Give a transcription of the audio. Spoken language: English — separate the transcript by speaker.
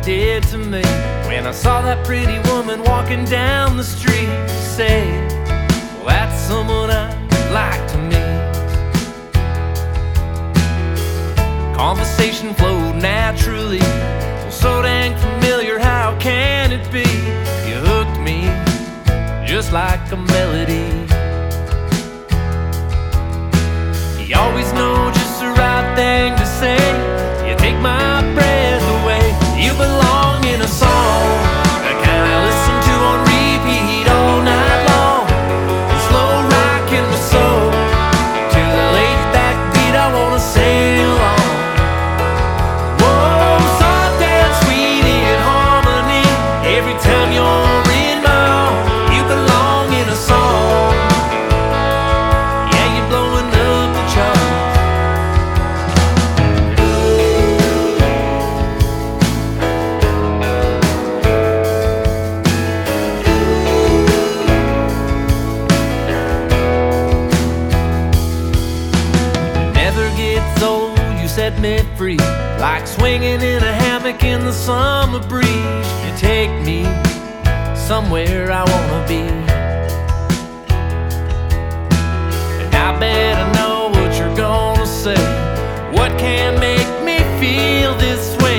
Speaker 1: did to me. When I saw that pretty woman walking down the street, said, well, that's someone I'd like to meet. Conversation flowed naturally, well, so dang familiar, how can it be? You hooked me just like a melody. You always know just the right thing to say. You take my breath away. You belong in a song I kinda listen to on repeat all night long. Slow rocking my soul to the laid back beat. I wanna sail on. Whoa, soft and sweet in harmony. Every time you're in my arms, you belong in a song. Yeah, you're blowing up the charts. Set me free, like swinging in a hammock in the summer breeze. You take me somewhere I wanna be, and I better know what you're gonna say. What can make me feel this way?